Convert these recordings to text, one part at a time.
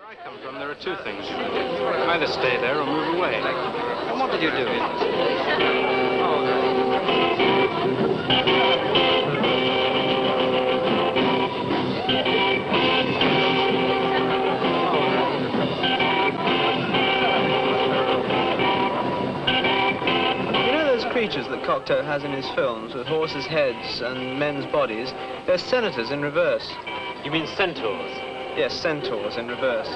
I come from, there are two things you can do. Either stay there or move away. And what did you do here? Creatures that Cocteau has in his films with horses' heads and men's bodies, they're senators in reverse. You mean centaurs? Yes, centaurs in reverse.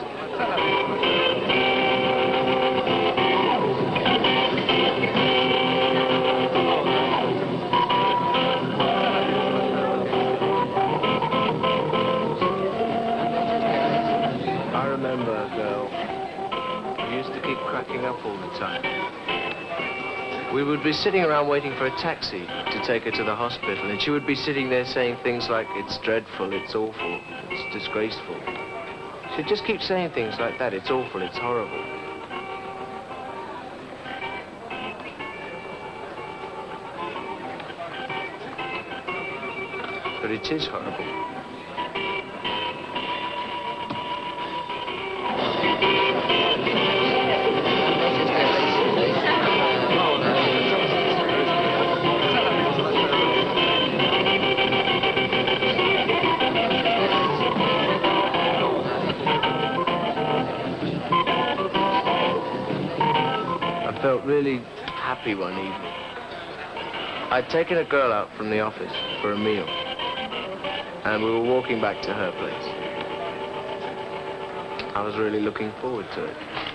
I remember a girl who used to keep cracking up all the time. We would be sitting around waiting for a taxi to take her to the hospital, and she would be sitting there saying things like, it's dreadful, it's awful, it's disgraceful. She'd just keep saying things like that, it's awful, it's horrible. But it is horrible. I felt really happy one evening. I'd taken a girl out from the office for a meal, and we were walking back to her place. I was really looking forward to it.